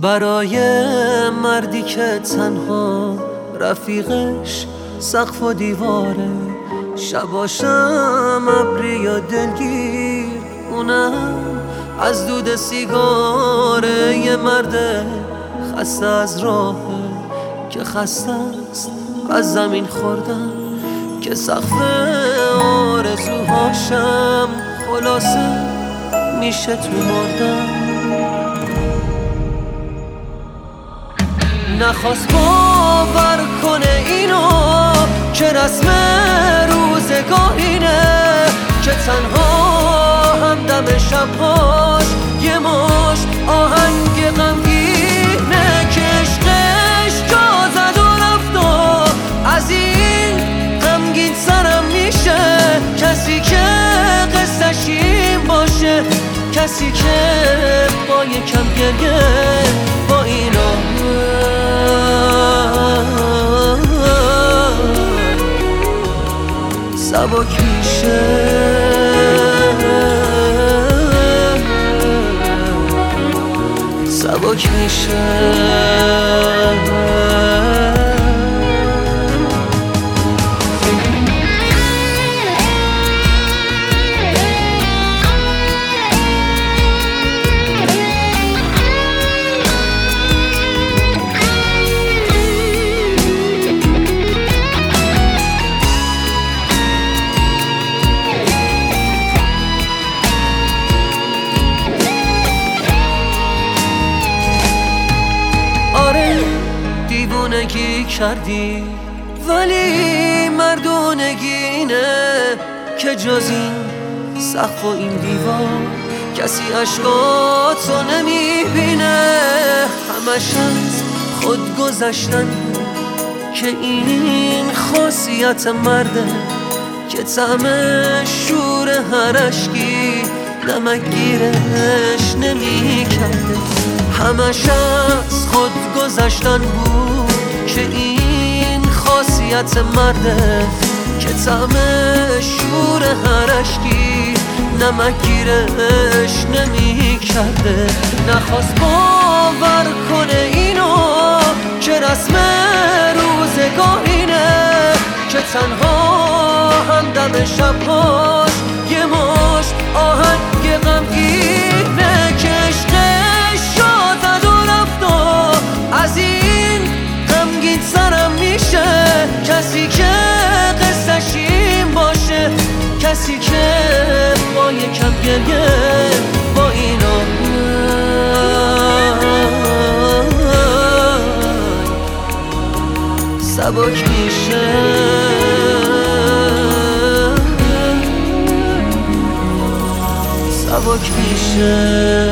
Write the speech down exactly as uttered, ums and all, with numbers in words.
برای مردی که تنها رفیقش سقف و دیواره، شباشم ابری یا دلگیر، اونم از دود سیگاره. یه مرد خسته از راهه که خسته است از زمین خوردن، که سقف آرزوهاشم خلاصه میشه تو مردن. نخواست باور کنه اینو که رسم روزگار اینه، که تنها همدم شبهاش یه مشت آهنگ غمگینه، که عشقش جا زد و رفت و از این غمگین سرم میشه. کسی که قصه‌ش این باشه، کسی که با یکم گریه با اینا سبک میشه، سبک میشه. دیوونگی کردی ولی مردونگی اینه، که جز این سقف و این دیوار کسی عشقاتو نمیبینه. همش از خود گذشتن بود که این خاصیت مرده، که طعم شور هر اشکی نمکگیرش نمیکرده. همش از خود گذشتن بود که این خاصیت مرده، که طعم شور هر اشکی نمکگیرش نمیکرده. نخواست باور کنه اینو که رسم روزگار اینه، که تنها همدم شبهاش یه مشت آهنگ غمگینه، که عشقش جا زد و رفت و از این غمگین سرم میشه. کسی که قصه‌ش این باشه، کسی که با یکم گریه با اینا سبک میشه، سبک میشه.